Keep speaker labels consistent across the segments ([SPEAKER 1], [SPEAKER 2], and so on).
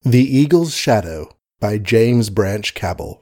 [SPEAKER 1] The Eagle's Shadow by James Branch Cabell.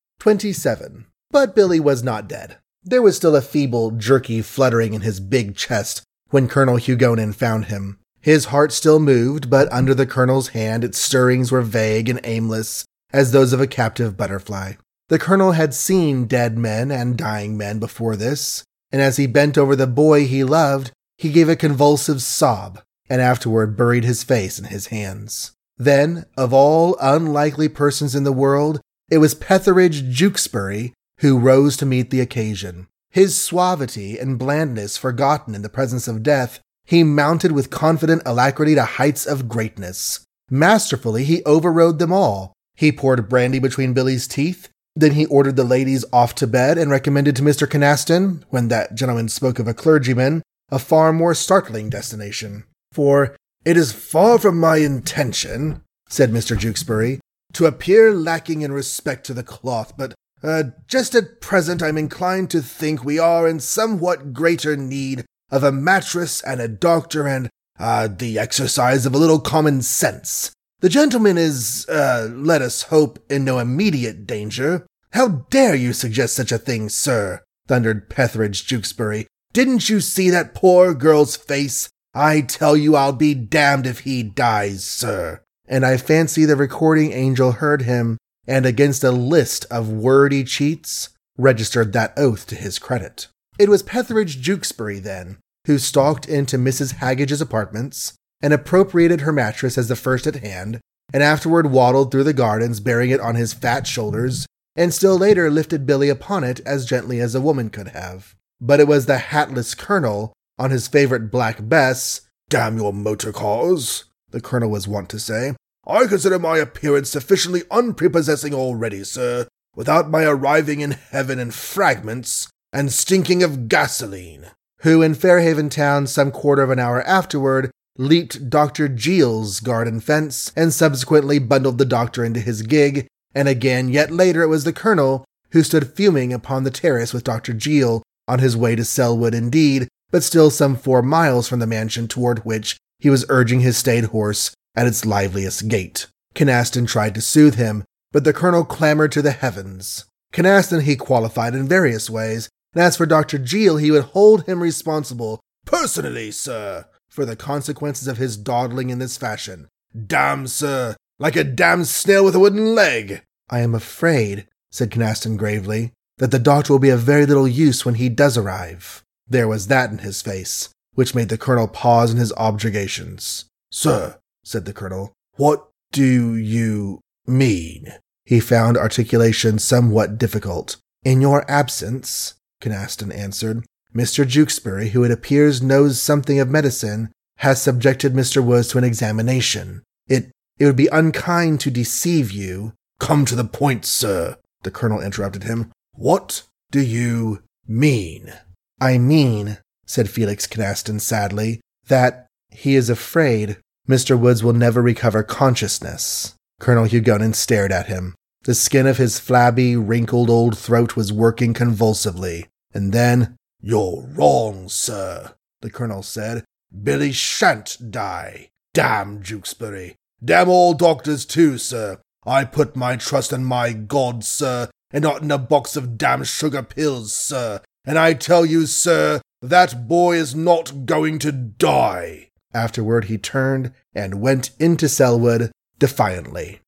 [SPEAKER 1] 27. But Billy was not dead. There was still a feeble, jerky fluttering in his big chest when Colonel Hugonin found him. His heart still moved, but under the Colonel's hand its stirrings were vague and aimless, as those of a captive butterfly. The Colonel had seen dead men and dying men before this, and as he bent over the boy he loved, he gave a convulsive sob, and afterward buried his face in his hands. Then, of all unlikely persons in the world, it was Petheridge Jewkesbury who rose to meet the occasion. His suavity and blandness forgotten in the presence of death, he mounted with confident alacrity to heights of greatness. Masterfully, he overrode them all. He poured brandy between Billy's teeth, then he ordered the ladies off to bed and recommended to Mr. Kynaston, when that gentleman spoke of a clergyman, a far more startling destination. For "It is far from my intention," said Mr. Jewkesbury, "to appear lacking in respect to the cloth, but just at present I'm inclined to think we are in somewhat greater need of a mattress and a doctor and the exercise of a little common sense. The gentleman is, let us hope, in no immediate danger." "How dare you suggest such a thing, sir?" thundered Petheridge Jewkesbury. "Didn't you see that poor girl's face? I tell you I'll be damned if he dies, sir." And I fancy the recording angel heard him, and against a list of wordy cheats, registered that oath to his credit. It was Petheridge Jewkesbury, then, who stalked into Mrs. Haggage's apartments, and appropriated her mattress as the first at hand, and afterward waddled through the gardens bearing it on his fat shoulders, and still later lifted Billy upon it as gently as a woman could have. But it was the hatless Colonel, on his favorite Black Bess, "Damn your motor cars," the Colonel was wont to say. "I consider my appearance sufficiently unprepossessing already, sir, without my arriving in heaven in fragments and stinking of gasoline," who in Fairhaven town some quarter of an hour afterward leaped Dr. Jeel's garden fence and subsequently bundled the doctor into his gig, and again yet later it was the Colonel who stood fuming upon the terrace with Dr. Jeel on his way to Selwood indeed, but still some 4 miles from the mansion toward which he was urging his staid horse at its liveliest gait. Kynaston tried to soothe him, but the Colonel clamored to the heavens. Kynaston he qualified in various ways, and as for Dr. Jeel, he would hold him responsible, "personally, sir," for the consequences of his dawdling in this fashion. "Damn, sir, like a damned snail with a wooden leg." "I am afraid," said Kynaston gravely, "that the doctor will be of very little use when he does arrive." There was that in his face, which made the Colonel pause in his objurgations. "Sir," said the Colonel, "what do you mean?" He found articulation somewhat difficult. "In your absence," Kynaston answered, "Mr. Jewkesbury, who it appears knows something of medicine, has subjected Mr. Woods to an examination. It would be unkind to deceive you." "Come to the point, sir," the Colonel interrupted him. "What do you mean?" "I mean," said Felix Kynaston sadly, "that he is afraid Mr. Woods will never recover consciousness." Colonel Hugonin stared at him. The skin of his flabby, wrinkled old throat was working convulsively. And then, "You're wrong, sir," the Colonel said. "Billy shan't die. Damn Jewkesbury. Damn all doctors too, sir. I put my trust in my God, sir, and not in a box of damn sugar pills, sir. And I tell you, sir, that boy is not going to die." Afterward he turned and went into Selwood defiantly.